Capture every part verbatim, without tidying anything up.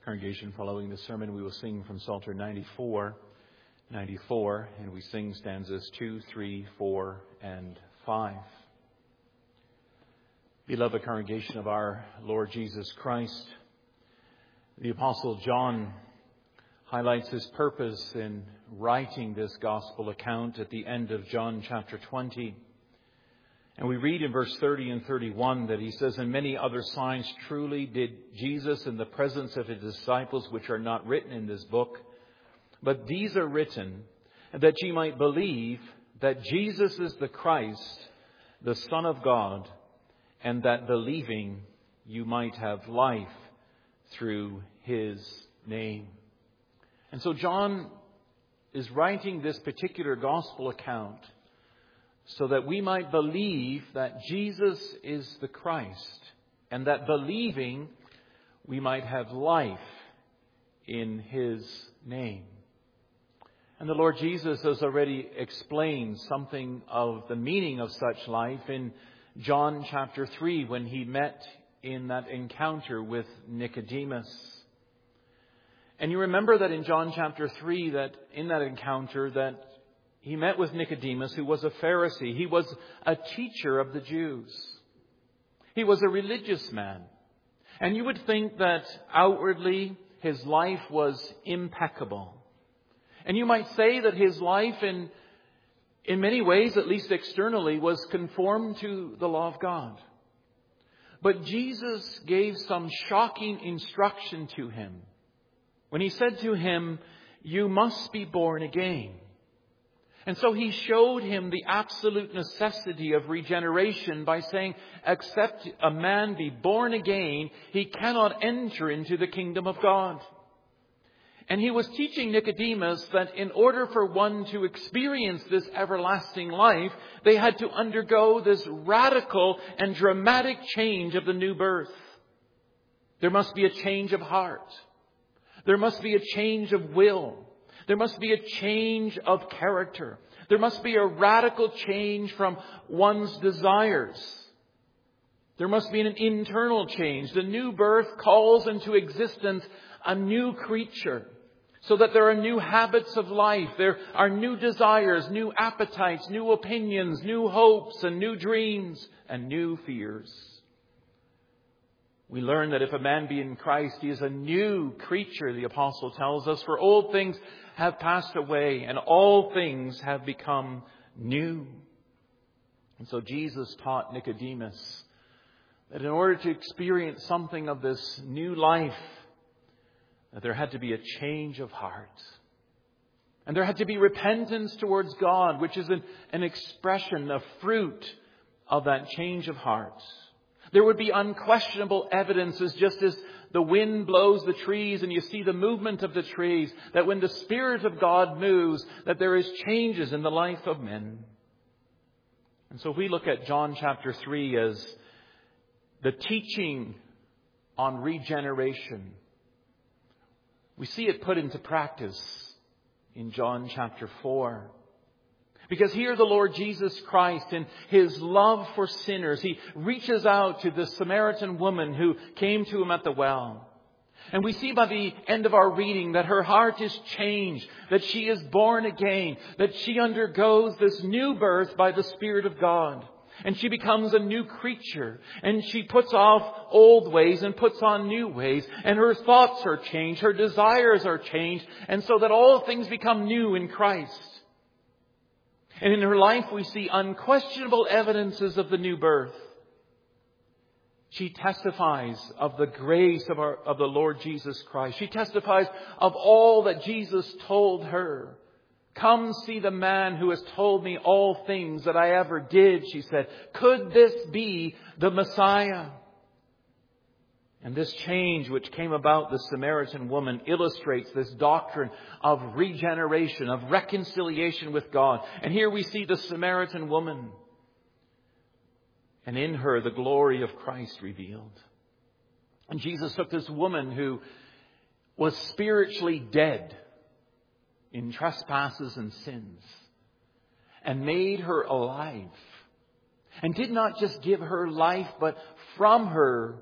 Congregation, following the sermon, we will sing from Psalter ninety-four, ninety-four, and we sing stanzas two, three, four, and five. Beloved congregation of our Lord Jesus Christ, the Apostle John highlights his purpose in writing this gospel account at the end of John chapter twenty. And we read in verse thirty and thirty-one that he says, "And many other signs truly did Jesus in the presence of his disciples, which are not written in this book. But these are written, that ye might believe that Jesus is the Christ, the Son of God, and that believing you might have life through his name." And so John is writing this particular gospel account so that we might believe that Jesus is the Christ, and that believing we might have life in his name. And the Lord Jesus has already explained something of the meaning of such life in John chapter three, when he met in that encounter with Nicodemus. And you remember that in John chapter three, that in that encounter that he met with Nicodemus, who was a Pharisee. He was a teacher of the Jews. He was a religious man. And you would think that outwardly his life was impeccable. And you might say that his life in, in many ways, at least externally, was conformed to the law of God. But Jesus gave some shocking instruction to him when he said to him, "You must be born again." And so he showed him the absolute necessity of regeneration by saying, except a man be born again, he cannot enter into the kingdom of God. And he was teaching Nicodemus that in order for one to experience this everlasting life, they had to undergo this radical and dramatic change of the new birth. There must be a change of heart. There must be a change of will. There must be a change of character. There must be a radical change from one's desires. There must be an internal change. The new birth calls into existence a new creature, so that there are new habits of life. There are new desires, new appetites, new opinions, new hopes, and new dreams, and new fears. We learn that if a man be in Christ, he is a new creature, the apostle tells us. For old things have passed away, and all things have become new. And so Jesus taught Nicodemus that in order to experience something of this new life, that there had to be a change of heart. And there had to be repentance towards God, which is an, an expression, a fruit of that change of heart. There would be unquestionable evidences, just as the wind blows the trees and you see the movement of the trees, that when the Spirit of God moves, that there is changes in the life of men. And so if we look at John chapter three as the teaching on regeneration, we see it put into practice in John chapter four. Because here the Lord Jesus Christ, in his love for sinners, he reaches out to the Samaritan woman who came to him at the well. And we see by the end of our reading that her heart is changed, that she is born again, that she undergoes this new birth by the Spirit of God. And she becomes a new creature. And she puts off old ways and puts on new ways. And her thoughts are changed, her desires are changed. And so that all things become new in Christ. And in her life we see unquestionable evidences of the new birth. She testifies of the grace of, our, of the Lord Jesus Christ. She testifies of all that Jesus told her. "Come see the man who has told me all things that I ever did," she said. "Could this be the Messiah?" And this change which came about the Samaritan woman illustrates this doctrine of regeneration, of reconciliation with God. And here we see the Samaritan woman, and in her the glory of Christ revealed. And Jesus took this woman who was spiritually dead in trespasses and sins, and made her alive. And did not just give her life, but from her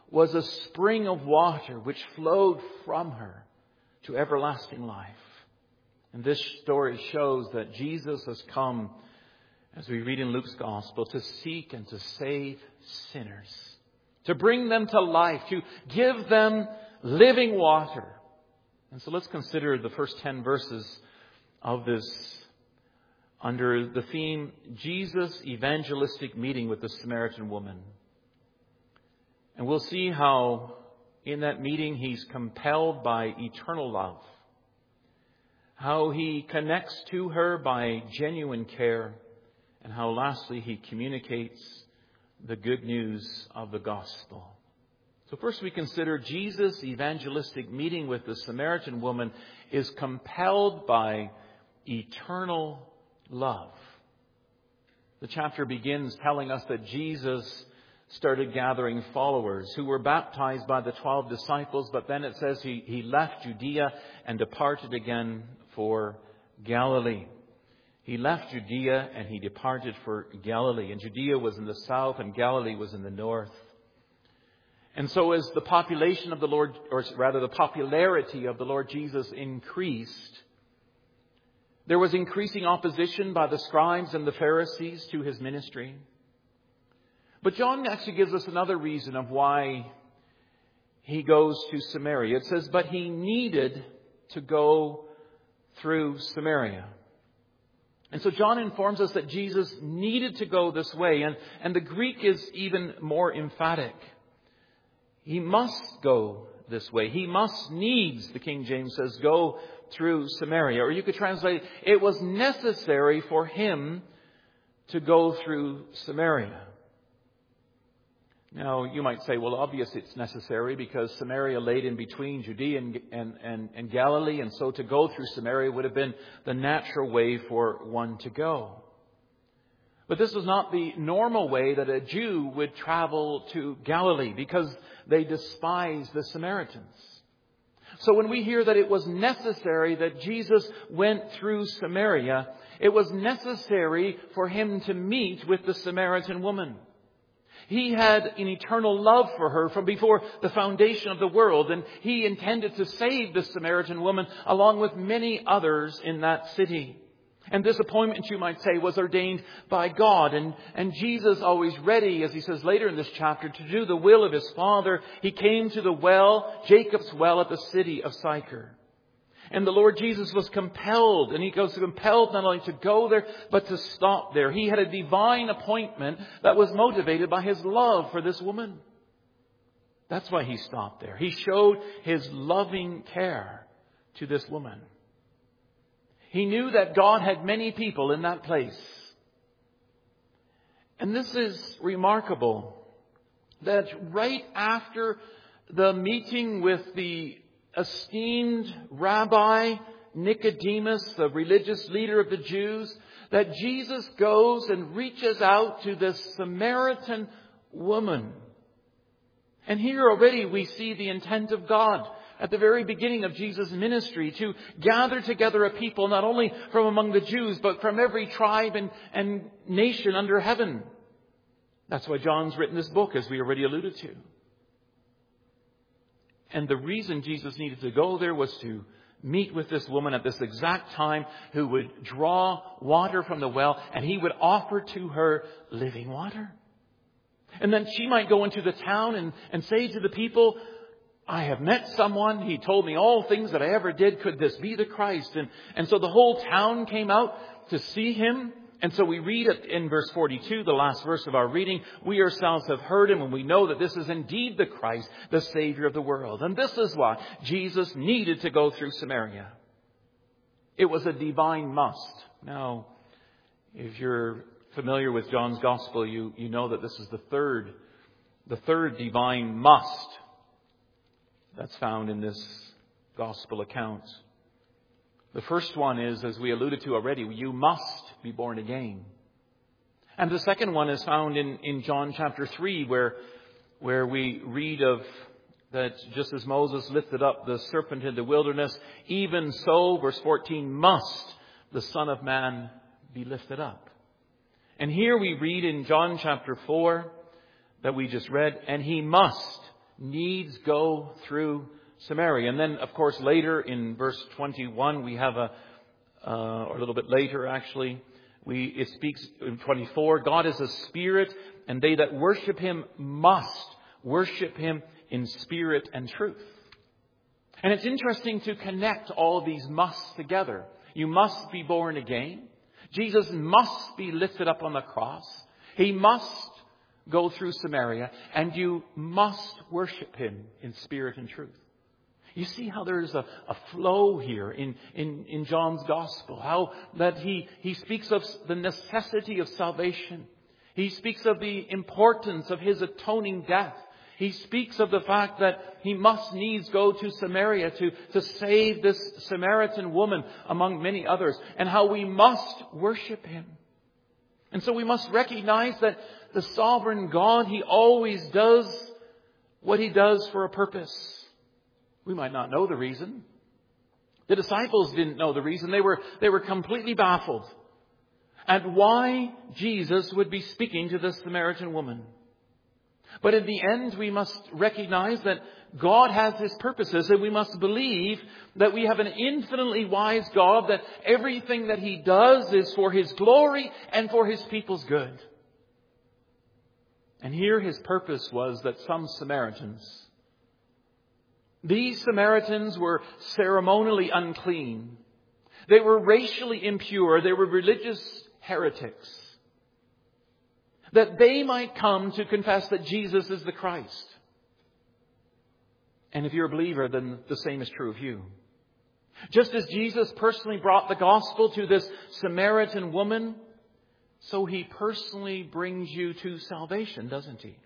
was a spring of water which flowed from her to everlasting life. And this story shows that Jesus has come, as we read in Luke's Gospel, to seek and to save sinners, to bring them to life, to give them living water. And so let's consider the first ten verses of this under the theme, Jesus' evangelistic meeting with the Samaritan woman. And we'll see how in that meeting he's compelled by eternal love, how he connects to her by genuine care, and how lastly he communicates the good news of the gospel. So first we consider Jesus' evangelistic meeting with the Samaritan woman is compelled by eternal love. The chapter begins telling us that Jesus started gathering followers who were baptized by the twelve disciples, but then it says he, he left Judea and departed again for Galilee. He left Judea and he departed for Galilee. And Judea was in the south and Galilee was in the north. And so as the population of the Lord, or rather the popularity of the Lord Jesus increased, there was increasing opposition by the scribes and the Pharisees to his ministry. But John actually gives us another reason of why he goes to Samaria. It says, but he needed to go through Samaria. And so John informs us that Jesus needed to go this way. And, and the Greek is even more emphatic. He must go this way. He must needs, the King James says, go through Samaria. Or you could translate, it was necessary for him to go through Samaria. Now, you might say, well, obviously it's necessary because Samaria laid in between Judea and, and, and, and Galilee. And so to go through Samaria would have been the natural way for one to go. But this was not the normal way that a Jew would travel to Galilee because they despised the Samaritans. So when we hear that it was necessary that Jesus went through Samaria, it was necessary for him to meet with the Samaritan woman. He had an eternal love for her from before the foundation of the world, and he intended to save the Samaritan woman along with many others in that city. And this appointment, you might say, was ordained by God. And, and Jesus, always ready, as he says later in this chapter, to do the will of his Father, he came to the well, Jacob's well at the city of Sychar. And the Lord Jesus was compelled, and he goes compelled not only to go there, but to stop there. He had a divine appointment that was motivated by his love for this woman. That's why he stopped there. He showed his loving care to this woman. He knew that God had many people in that place. And this is remarkable, that right after the meeting with the esteemed Rabbi Nicodemus, the religious leader of the Jews, that Jesus goes and reaches out to this Samaritan woman. And here already we see the intent of God at the very beginning of Jesus' ministry to gather together a people not only from among the Jews, but from every tribe and, and nation under heaven. That's why John's written this book, as we already alluded to. And the reason Jesus needed to go there was to meet with this woman at this exact time, who would draw water from the well, and he would offer to her living water. And then she might go into the town and, and say to the people, I have met someone. He told me all things that I ever did. Could this be the Christ? And, and so the whole town came out to see him. And so we read it in verse forty-two, the last verse of our reading. We ourselves have heard him, and we know that this is indeed the Christ, the Savior of the world. And this is why Jesus needed to go through Samaria. It was a divine must. Now, if you're familiar with John's Gospel, you, you know that this is the third, the third divine must that's found in this Gospel account. The first one is, as we alluded to already, you must be born again. And the second one is found in, in John chapter three, where, where we read of that just as Moses lifted up the serpent in the wilderness, even so, verse fourteen, must the Son of Man be lifted up. And here we read in John chapter four that we just read, and he must needs go through Samaria. And then, of course, later in verse twenty-one, we have a, uh, or a little bit later actually, we it speaks in twenty-four, God is a spirit, and they that worship him must worship him in spirit and truth. And it's interesting to connect all of these musts together. You must be born again. Jesus must be lifted up on the cross. He must go through Samaria, and you must worship him in spirit and truth. You see how there's a, a flow here in, in, in John's gospel, how that he, he speaks of the necessity of salvation. He speaks of the importance of his atoning death. He speaks of the fact that he must needs go to Samaria to, to save this Samaritan woman among many others, and how we must worship him. And so we must recognize that the sovereign God, he always does what he does for a purpose. We might not know the reason. The disciples didn't know the reason. They were, they were completely baffled at why Jesus would be speaking to this Samaritan woman. But in the end, we must recognize that God has his purposes, and we must believe that we have an infinitely wise God, that everything that he does is for his glory and for his people's good. And here his purpose was that some Samaritans, these Samaritans were ceremonially unclean. They were racially impure. They were religious heretics. That they might come to confess that Jesus is the Christ. And if you're a believer, then the same is true of you. Just as Jesus personally brought the gospel to this Samaritan woman, so he personally brings you to salvation, doesn't he?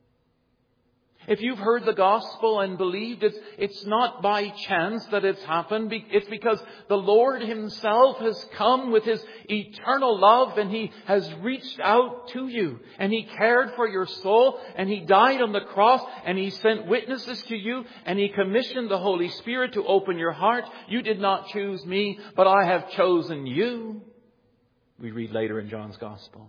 If you've heard the gospel and believed, it's, it's not by chance that it's happened. It's because the Lord himself has come with his eternal love, and he has reached out to you, and he cared for your soul, and he died on the cross, and he sent witnesses to you, and he commissioned the Holy Spirit to open your heart. You did not choose me, but I have chosen you. We read later in John's gospel.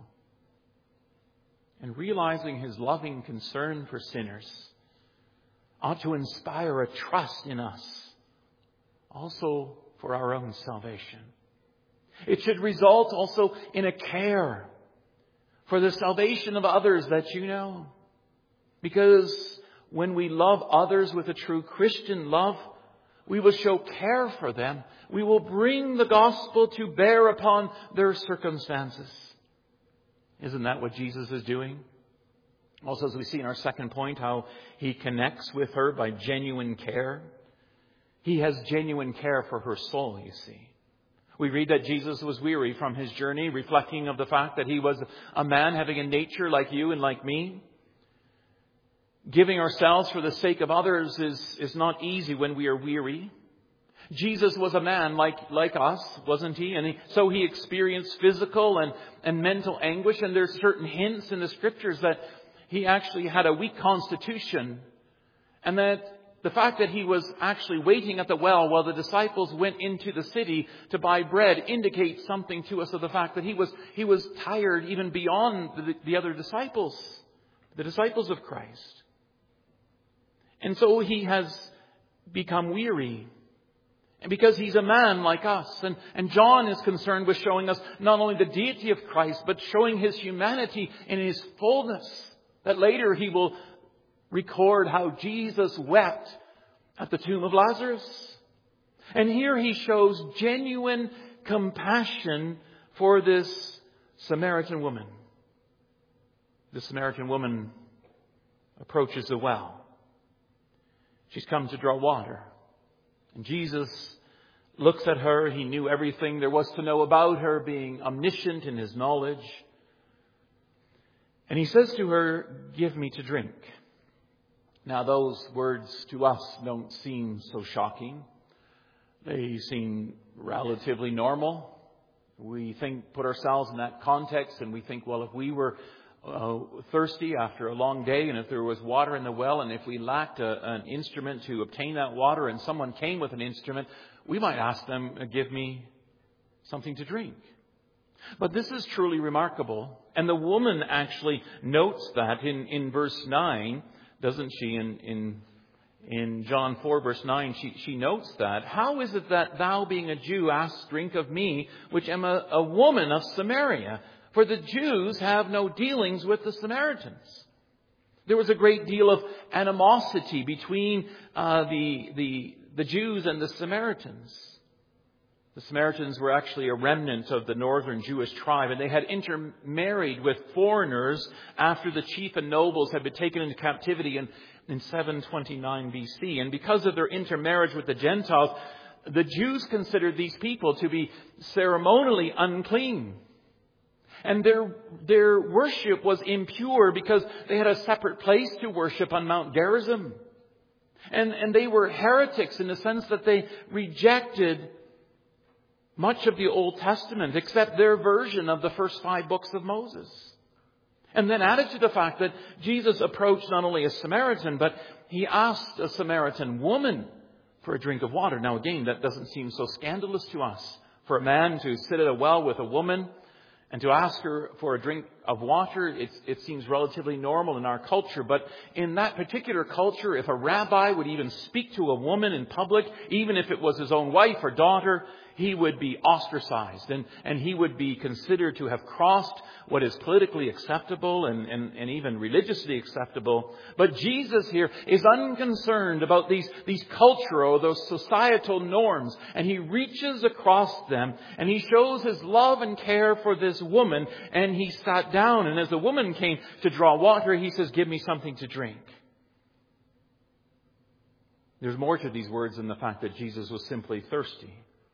And realizing his loving concern for sinners ought to inspire a trust in us, also for our own salvation. It should result also in a care for the salvation of others that you know. Because when we love others with a true Christian love, we will show care for them. We will bring the gospel to bear upon their circumstances. Isn't that what Jesus is doing? Also, as we see in our second point, how he connects with her by genuine care. He has genuine care for her soul, you see. We read that Jesus was weary from his journey, reflecting of the fact that he was a man having a nature like you and like me. Giving ourselves for the sake of others is, is not easy when we are weary. Jesus was a man like, like us, wasn't he? And he, so he experienced physical and, and mental anguish. And there's certain hints in the scriptures that he actually had a weak constitution. And that the fact that he was actually waiting at the well while the disciples went into the city to buy bread indicates something to us of the fact that he was, he was tired even beyond the, the other disciples, the disciples of Christ. And so he has become weary. And because he's a man like us. And, and John is concerned with showing us not only the deity of Christ, but showing his humanity in his fullness. That later he will record how Jesus wept at the tomb of Lazarus. And here he shows genuine compassion for this Samaritan woman. The Samaritan woman approaches the well. She's come to draw water. And Jesus looks at her. He knew everything there was to know about her, being omniscient in his knowledge. And he says to her, "Give me to drink." Now, those words to us don't seem so shocking. They seem relatively normal. We think, put ourselves in that context, and we think, well, if we were uh, thirsty after a long day, and if there was water in the well, and if we lacked a, an instrument to obtain that water, and someone came with an instrument, we might ask them, "Give me something to drink." But this is truly remarkable. And the woman actually notes that in, in verse nine, doesn't she? In, in, in John four, verse nine, she, she notes that. How is it that thou, being a Jew, askest drink of me, which am a, a woman of Samaria? For the Jews have no dealings with the Samaritans. There was a great deal of animosity between uh, the, the, the Jews and the Samaritans. The Samaritans were actually a remnant of the northern Jewish tribe, and they had intermarried with foreigners after the chief and nobles had been taken into captivity in, in seven twenty-nine B C. And because of their intermarriage with the Gentiles, the Jews considered these people to be ceremonially unclean. And their, their worship was impure because they had a separate place to worship on Mount Gerizim. And, and they were heretics in the sense that they rejected much of the Old Testament except their version of the first five books of Moses. And then added to the fact that Jesus approached not only a Samaritan, but he asked a Samaritan woman for a drink of water. Now again, that doesn't seem so scandalous to us. For a man to sit at a well with a woman and to ask her for a drink of water, it's, it seems relatively normal in our culture. But in that particular culture, if a rabbi would even speak to a woman in public, even if it was his own wife or daughter, he would be ostracized and, and he would be considered to have crossed what is politically acceptable and, and, and even religiously acceptable. But Jesus here is unconcerned about these, these cultural, those societal norms. And he reaches across them and he shows his love and care for this woman. And he sat down, and as the woman came to draw water, he says, "Give me something to drink." There's more to these words than the fact that Jesus was simply thirsty.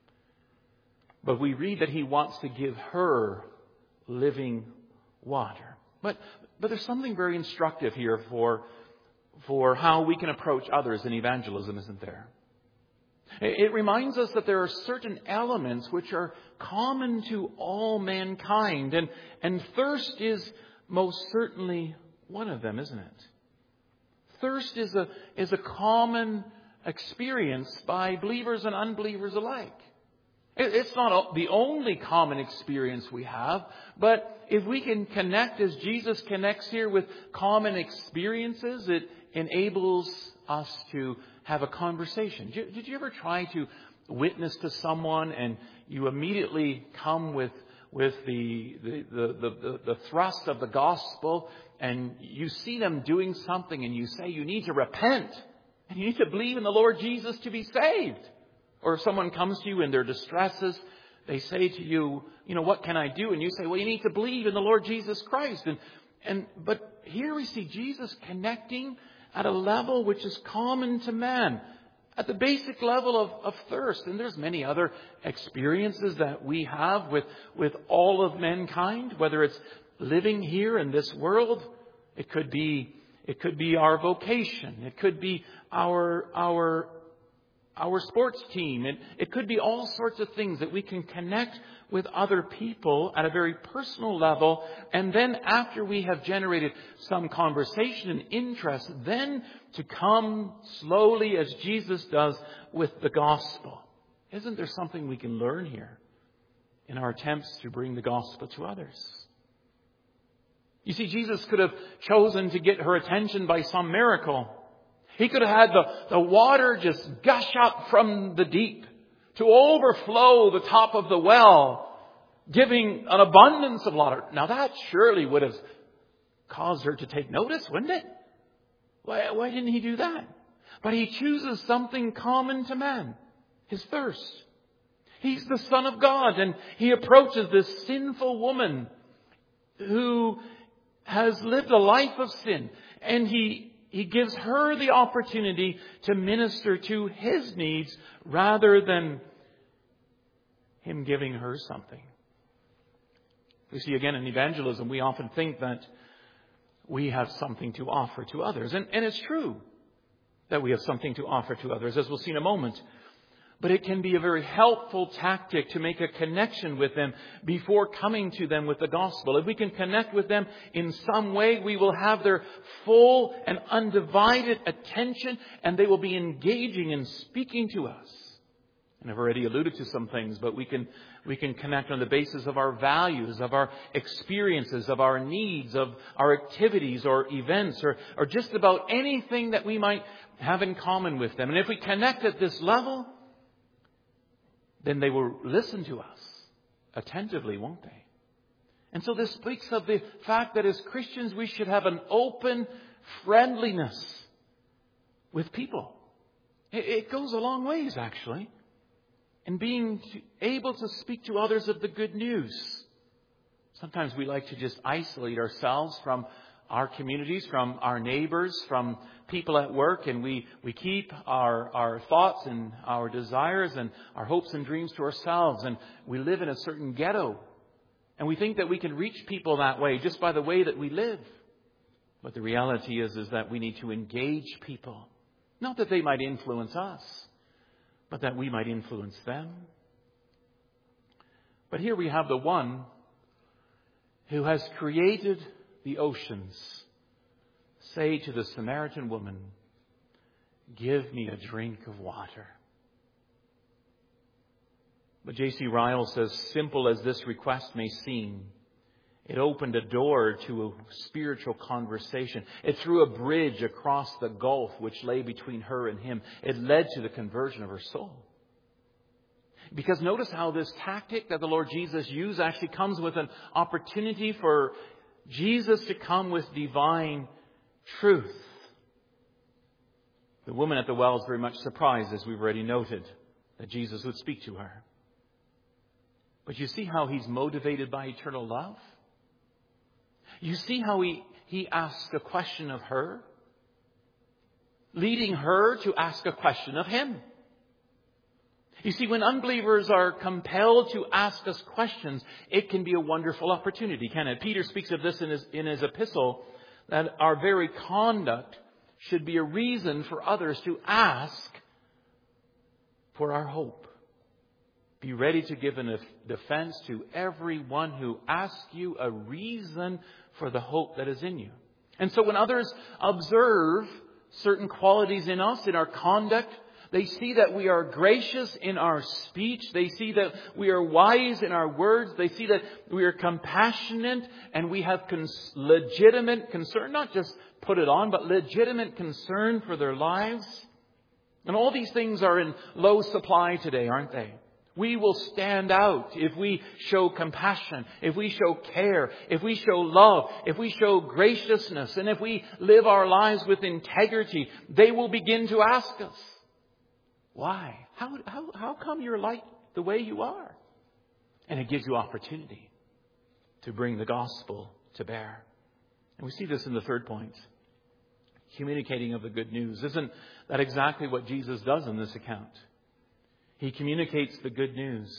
But we read that he wants to give her living water. But, but there's something very instructive here for, for how we can approach others in evangelism, isn't there? It, it reminds us that there are certain elements which are common to all mankind. And, and thirst is most certainly one of them, isn't it? Thirst is a, is a common experience by believers and unbelievers alike. It's not the only common experience we have, but if we can connect as Jesus connects here with common experiences, it enables us to have a conversation. Did you ever try to witness to someone and you immediately come with with the the, the, the, the thrust of the gospel and you see them doing something and you say you need to repent and you need to believe in the Lord Jesus to be saved? Or if someone comes to you in their distresses, they say to you, you know, "What can I do?" And you say, "Well, you need to believe in the Lord Jesus Christ." And, and, but here we see Jesus connecting at a level which is common to man, at the basic level of, of thirst. And there's many other experiences that we have with, with all of mankind, whether it's living here in this world. It could be, it could be our vocation. It could be our, our, Our sports team. It, it could be all sorts of things that we can connect with other people at a very personal level. And then after we have generated some conversation and interest, then to come slowly as Jesus does with the gospel. Isn't there something we can learn here in our attempts to bring the gospel to others? You see, Jesus could have chosen to get her attention by some miracle. He could have had the, the water just gush up from the deep to overflow the top of the well, giving an abundance of water. Now that surely would have caused her to take notice, wouldn't it? Why, why didn't he do that? But he chooses something common to man, his thirst. He's the Son of God, and he approaches this sinful woman who has lived a life of sin, and he He gives her the opportunity to minister to his needs rather than him giving her something. We see again in evangelism, we often think that we have something to offer to others. And, and it's true that we have something to offer to others, as we'll see in a moment. But it can be a very helpful tactic to make a connection with them before coming to them with the gospel. If we can connect with them in some way, we will have their full and undivided attention, and they will be engaging and speaking to us. And I've already alluded to some things, but we can we can connect on the basis of our values, of our experiences, of our needs, of our activities or events, or, or just about anything that we might have in common with them. And if we connect at this level, then they will listen to us attentively, won't they? And so this speaks of the fact that as Christians we should have an open friendliness with people. It, it goes a long ways, actually. And being able to speak to others of the good news. Sometimes we like to just isolate ourselves from our communities, from our neighbors, from people at work, and we, we keep our, our thoughts and our desires and our hopes and dreams to ourselves, and we live in a certain ghetto. And we think that we can reach people that way just by the way that we live. But the reality is, is that we need to engage people. Not that they might influence us, but that we might influence them. But here we have the one who has created the oceans say to the Samaritan woman, "Give me a drink of water." But J C Ryle says, simple as this request may seem, it opened a door to a spiritual conversation. It threw a bridge across the gulf which lay between her and him. It led to the conversion of her soul. Because notice how this tactic that the Lord Jesus used actually comes with an opportunity for Jesus to come with divine truth. The woman at the well is very much surprised, as we've already noted, that Jesus would speak to her. But you see how he's motivated by eternal love? You see how he, he asks a question of her, leading her to ask a question of him. You see, when unbelievers are compelled to ask us questions, it can be a wonderful opportunity, can it? Peter speaks of this in his, in his epistle, that our very conduct should be a reason for others to ask for our hope. Be ready to give a defense to everyone who asks you a reason for the hope that is in you. And so when others observe certain qualities in us, in our conduct, they see that we are gracious in our speech. They see that we are wise in our words. They see that we are compassionate and we have cons- legitimate concern, not just put it on, but legitimate concern for their lives. And all these things are in low supply today, aren't they? We will stand out if we show compassion, if we show care, if we show love, if we show graciousness, and if we live our lives with integrity. They will begin to ask us, why? How, how, how come you're like the way you are? And it gives you opportunity to bring the gospel to bear. And we see this in the third point, communicating of the good news. Isn't that exactly what Jesus does in this account? He communicates the good news.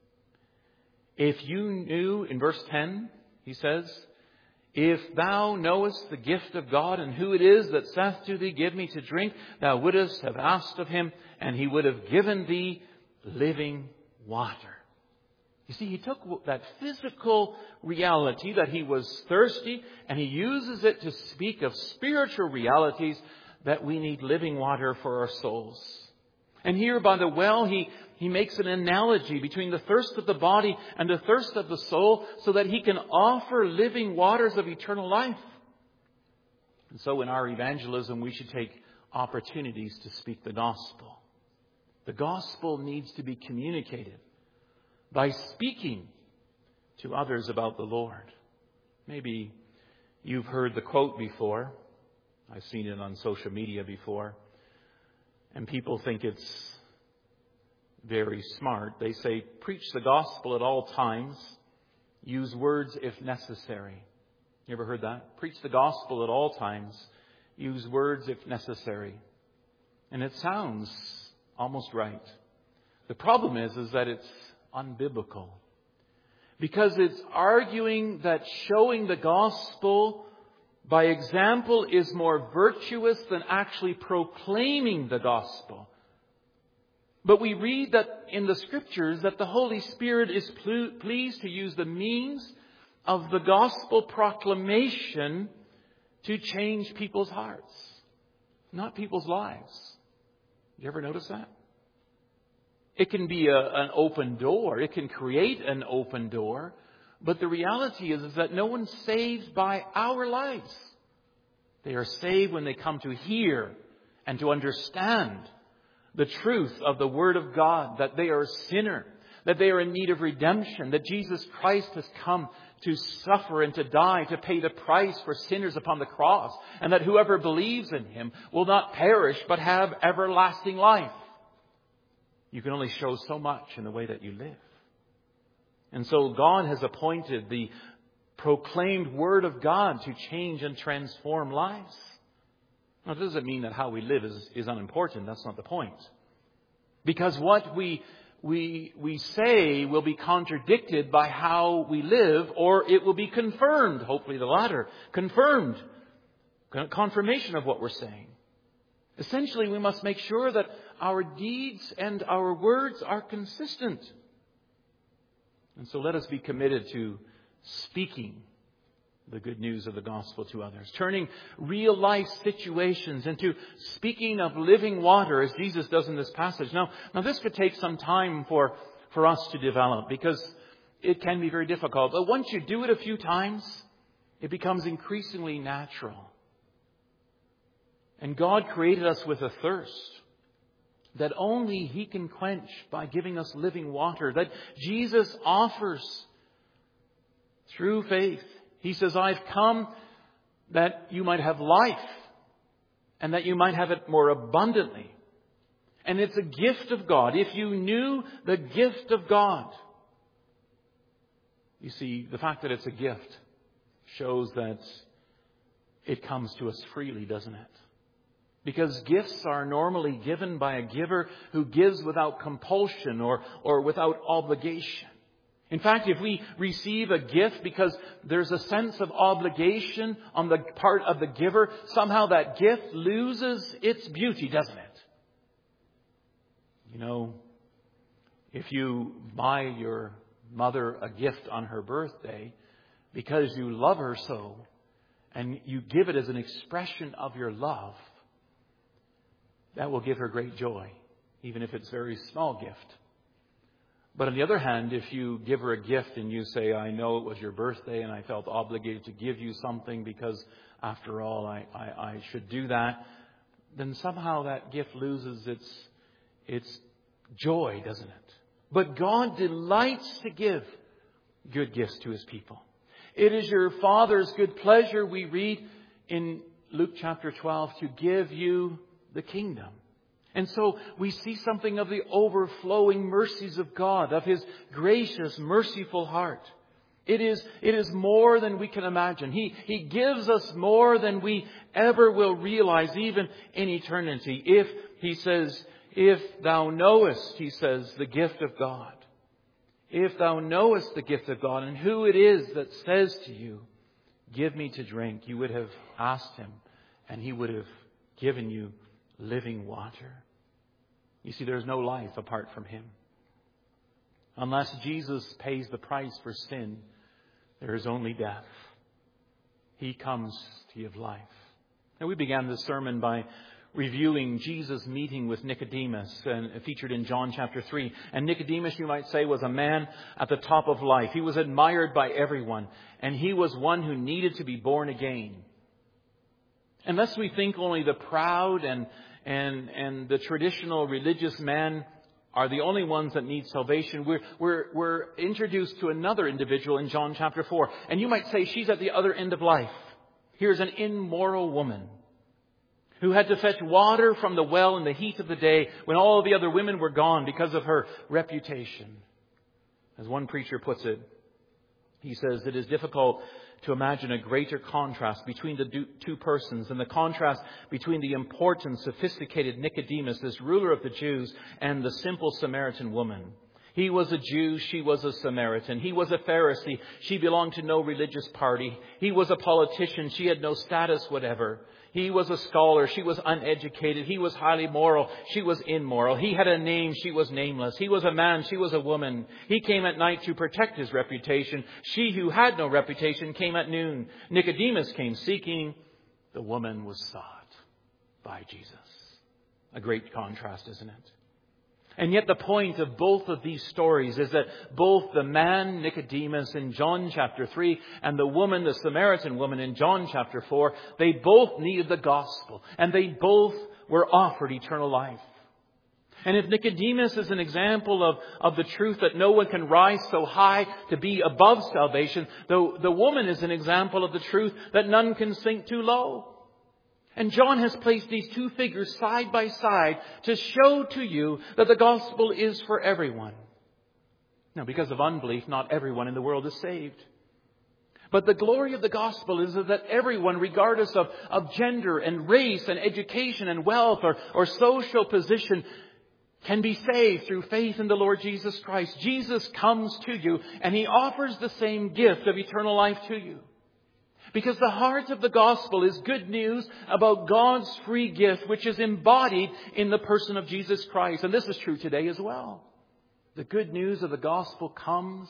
If you knew, in verse ten, he says, if thou knowest the gift of God and who it is that saith to thee, give me to drink, thou wouldest have asked of him, and he would have given thee living water. You see, he took that physical reality that he was thirsty, and he uses it to speak of spiritual realities that we need living water for our souls. And here by the well, he, he makes an analogy between the thirst of the body and the thirst of the soul so that he can offer living waters of eternal life. And so in our evangelism, we should take opportunities to speak the gospel. The gospel needs to be communicated by speaking to others about the Lord. Maybe you've heard the quote before. I've seen it on social media before. And people think it's very smart. They say, preach the gospel at all times. Use words if necessary. You ever heard that? Preach the gospel at all times. Use words if necessary. And it sounds almost right. The problem is, is that it's unbiblical. Because it's arguing that showing the gospel by example is more virtuous than actually proclaiming the gospel. But we read that in the Scriptures that the Holy Spirit is pleased to use the means of the gospel proclamation to change people's hearts, not people's lives. You ever notice that? It can be a, an open door. It can create an open door. But the reality is, is that no one's saved by our lives. They are saved when they come to hear and to understand the truth of the Word of God, that they are a sinner, that they are in need of redemption, that Jesus Christ has come to suffer and to die, to pay the price for sinners upon the cross, and that whoever believes in Him will not perish but have everlasting life. You can only show so much in the way that you live. And so God has appointed the proclaimed Word of God to change and transform lives. Now, it doesn't mean that how we live is, is unimportant. That's not the point. Because what we, we, we say will be contradicted by how we live, or it will be confirmed, hopefully the latter, confirmed, confirmation of what we're saying. Essentially, we must make sure that our deeds and our words are consistent. And so let us be committed to speaking the good news of the gospel to others, turning real life situations into speaking of living water, as Jesus does in this passage. Now, now this could take some time for, for us to develop, because it can be very difficult. But once you do it a few times, it becomes increasingly natural. And God created us with a thirst that only He can quench by giving us living water, that Jesus offers through faith. He says, I've come that you might have life and that you might have it more abundantly. And it's a gift of God. If you knew the gift of God. You see, the fact that it's a gift shows that it comes to us freely, doesn't it? Because gifts are normally given by a giver who gives without compulsion or, or without obligation. In fact, if we receive a gift because there's a sense of obligation on the part of the giver, somehow that gift loses its beauty, doesn't it? You know, if you buy your mother a gift on her birthday because you love her so, and you give it as an expression of your love, that will give her great joy, even if it's a very small gift. But on the other hand, if you give her a gift and you say, I know it was your birthday and I felt obligated to give you something because, after all, I, I, I should do that, then somehow that gift loses its, its joy, doesn't it? But God delights to give good gifts to His people. It is your Father's good pleasure, we read in Luke chapter twelve, to give you the kingdom. And so we see something of the overflowing mercies of God, of His gracious, merciful heart. It is, it is more than we can imagine. He, He gives us more than we ever will realize, even in eternity. If, He says, if thou knowest, He says, the gift of God. If thou knowest the gift of God and who it is that says to you, give me to drink, you would have asked Him and He would have given you living water. You see, there's no life apart from Him. Unless Jesus pays the price for sin, there is only death. He comes to give life. And we began this sermon by reviewing Jesus' meeting with Nicodemus, and featured in John chapter three. And Nicodemus, you might say, was a man at the top of life. He was admired by everyone, and he was one who needed to be born again. Unless we think only the proud and and and the traditional religious man are the only ones that need salvation, we're we're we're introduced to another individual in John chapter four. And you might say she's at the other end of life. Here's an immoral woman who had to fetch water from the well in the heat of the day when all the other women were gone because of her reputation. As one preacher puts it, he says, it is difficult to imagine a greater contrast between the two persons than the contrast between the important, sophisticated Nicodemus, this ruler of the Jews, and the simple Samaritan woman. He was a Jew, she was a Samaritan. He was a Pharisee, she belonged to no religious party. He was a politician, she had no status whatever. He was a scholar, she was uneducated. He was highly moral, she was immoral. He had a name, she was nameless. He was a man, she was a woman. He came at night to protect his reputation. She who had no reputation came at noon. Nicodemus came seeking. The woman was sought by Jesus. A great contrast, isn't it? And yet the point of both of these stories is that both the man Nicodemus in John chapter three and the woman, the Samaritan woman in John chapter four, they both needed the gospel and they both were offered eternal life. And if Nicodemus is an example of, of the truth that no one can rise so high to be above salvation, the, the woman is an example of the truth that none can sink too low. And John has placed these two figures side by side to show to you that the gospel is for everyone. Now, because of unbelief, not everyone in the world is saved. But the glory of the gospel is that everyone, regardless of, of gender and race and education and wealth or, or social position, can be saved through faith in the Lord Jesus Christ. Jesus comes to you and He offers the same gift of eternal life to you. Because the heart of the gospel is good news about God's free gift, which is embodied in the person of Jesus Christ. And this is true today as well. The good news of the gospel comes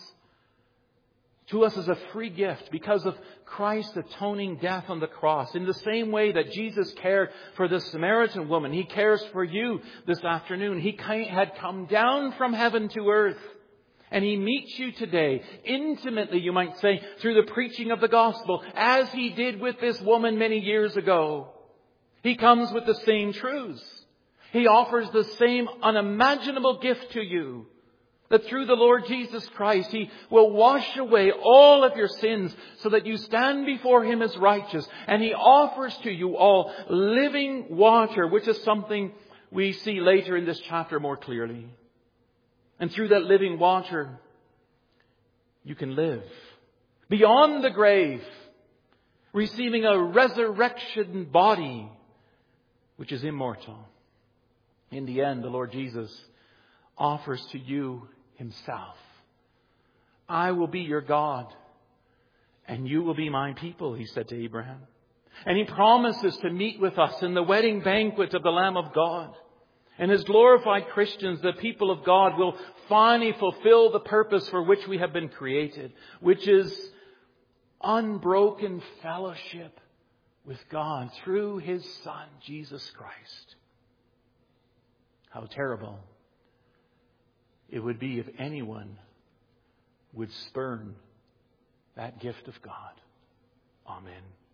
to us as a free gift because of Christ's atoning death on the cross. In the same way that Jesus cared for the Samaritan woman, He cares for you this afternoon. He had come down from heaven to earth. And He meets you today, intimately, you might say, through the preaching of the gospel, as He did with this woman many years ago. He comes with the same truths. He offers the same unimaginable gift to you, that through the Lord Jesus Christ, He will wash away all of your sins so that you stand before Him as righteous. And He offers to you all living water, which is something we see later in this chapter more clearly. And through that living water, you can live beyond the grave, receiving a resurrection body, which is immortal. In the end, the Lord Jesus offers to you Himself. I will be your God, and you will be my people, He said to Abraham. And He promises to meet with us in the wedding banquet of the Lamb of God. And as glorified Christians, the people of God will finally fulfill the purpose for which we have been created, which is unbroken fellowship with God through His Son, Jesus Christ. How terrible it would be if anyone would spurn that gift of God. Amen.